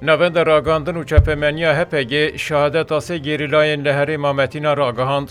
نوند راگاندن و چپمنیا هپگی شهادت آسه گریلاین لهره مامتینا راگهاند.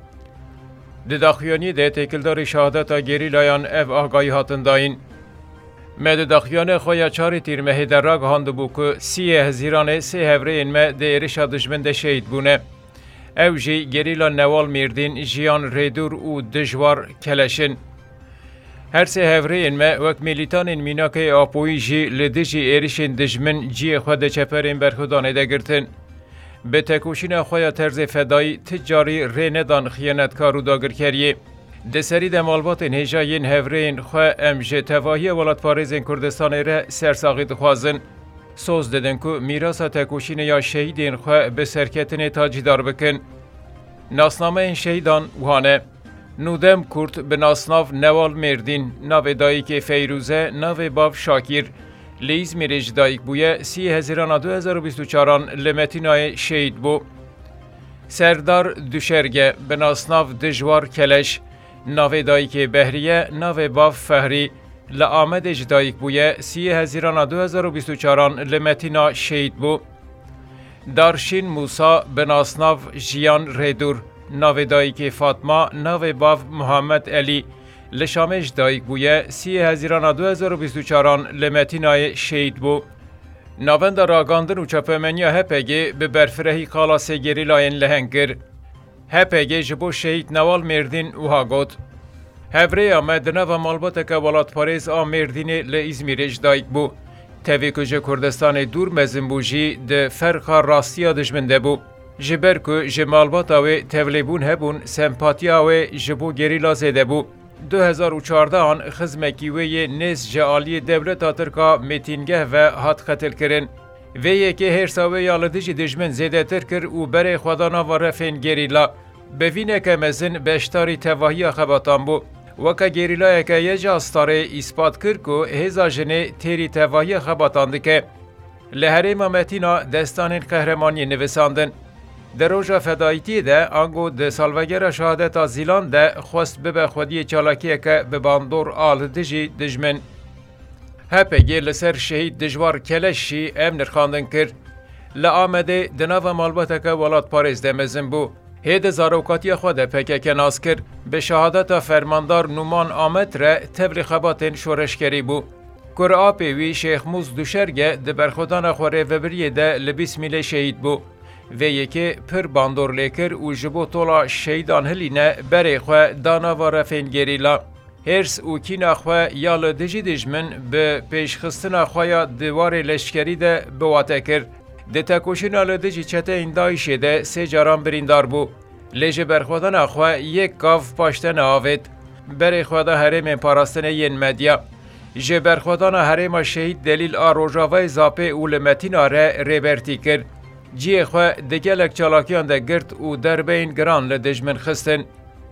دداخیانی ده تکلدار شهادت گریلایان اف آگاهی هاتن داین. مدداخیان خویا چاری تیر مهی در راگهاند بو که 30 هزیران 3 هفرین مه ده ایرشا دجمن ده شهید بونه. او جی گریلا نوال میردین جیان ریدور و دجوار کلشن. هر سه هفرین ما وک میلیتان میناکه آپوی جی لدجی ایرشن دجمن جی خود چپرین برخودانه ده گرتن. به تکوشین خویا طرز فدایی تجاری ریندان خیانتکارو داگر کریه. دسری ده مالبات هجاین هفرین خواه امجه تواهی ولات پاریزین کردستان ره سرساقی دخوازن. سوز ددن که میراث تکوشین یا شهیدین خواه به سرکتن تاجیدار بکن. ناسنامه این شهیدان وانه. نودم کرد به ناسناف نوال مردین، ناو دایک فیروزه، ناو باب شاکیر. لیز میرج دایک بویه 30 هزیران 2024 لمتینای شهید بو. سردار دوشرگه به ناسناف دجوار کلش، ناو دایک بهریه، ناو باب فهری. لآمد اجدایک بویه 30 هزیران 2024 لمتینا شهید بو. دارشین موسا به ناسناف جیان ریدور، ناو دایک فاطمه، ناو باف محمد علی. لشامش دایک بویه 30 هزیران 2024 لمتینای شهید بو. ناوند راگاندن و چپمنیا هپگی به برفرهی خالاس گریلاین لهنگر. هپگی جبو شهید نوال مردین و هاگود. هفره آمدنه و مالبات که ولات پاریز آمردین لإزمیرج دایک بو. تاوی که کردستان دور مزن بوجی ده فرق راستی دجمنده بو. جبر که جمالبات آوی تولیبون هبون سمپاتی آوی جبو گریلا زیده بو. 2014 آن خزمکیوی نیز جعالی دولت ترکا میتینگه و هات قتل کرن. ویه که هرساوی یالدجی دجمن زیده تر کر و بره خودانا و رفین گریلا. بوینه که مزن بشتاری تواهی خباتان بو. وکا گریلای که یه جاستاره اثبات کرد که هزا جنه تیری تواهی خباتانده که لهره مامتینا دستان قهرمانی نویساندن. در روژا فدایتی ده آنگو ده سالوگر شهادت زیلان ده خواست به خودی چالاکیه که به باندور آل دجی دجمن. هپگی لسر شهید دجوار کلشی امنر خواندن کرد. لآمده دناو مالبات که ولات پاریز ده مزن بو. هید زاروکاتی خود پکک ناز کرد به شهادت فرماندار نومان آمد را تبری خباتین شورشگری بو. کرا پیوی شیخ موز دوشرگه ده برخودان خوره وبریه ده لبیس میله شهید بو. و یکی پر باندور لیکر و جبو طولا شهیدان هلینه بری خواه دانا و رفین گریلا. هرس و کینا خواه یال دجی دجمن به پیشخستنا خواه دوار لشکری ده بواته کرد. ده تکوشین آلدجی چته این دایشه ده 3 جاران بریندار بو. لیجه برخودان اخواه یک گاف پاشتن آوید. بری خواده حریم پاراستن ین مدیا. جه برخودان حریم شهید دلیل آروژاوی زاپه اولمتین آره ریبرتی کرد. جی خواه دگلک چالاکیان ده گرد و در بین گران لدجمن خستن.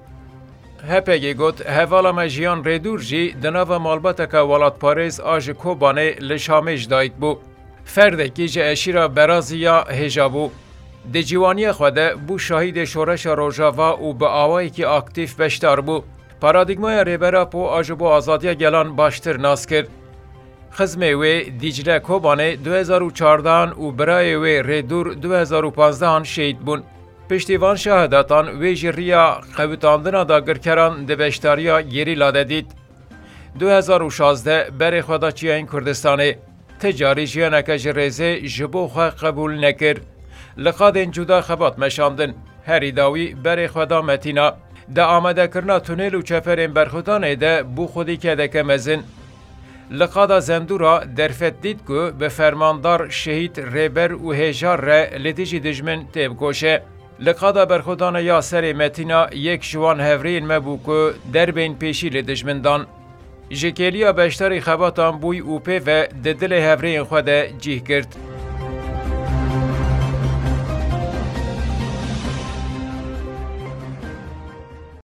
هپگی گوت هوالا مجیان ریدور جی دناو مالبات که ولات پاریز آج کوبانه لشامش دایک بو. فرده که جه اشیرا برازیا هجابو. ده جوانی خوده بو شاهید شورش روژاوا و به آوائی که اکتیف بشتار بو. پارادیگمای ریبرا پو آجبو آزادی گلان باشتر ناس کرد. خزمه وی دیجره کوبانه 2014 و برای وی ریدور 2015 شهید بون. پشتیوان شهادتان وی جریا قوتاندنا داگرکران ده بشتاریا گیری لاده دید. 2016 بری خدا چیه این کردستانه تجاری جیانک جریزه جبو خواه قبول نکر. لقادین جدا خبات مشاندن. هری داوی بری خدا متینا. ده آمده کرنا تونل و چپرین برخودانه ده بو خودی که دکه مزن. لقادا زندورا درفت دید که به فرماندار شهید ریبر و هجار را لدیجی دجمن تیب گوشه. لقادا برخودان یاسر متینا یک جوان هفرین مبو که در بین پیشی لدجمن دان. جکیلیا بشتری خباتان بوی اوپه و ددل هفرین خود جیه کرد.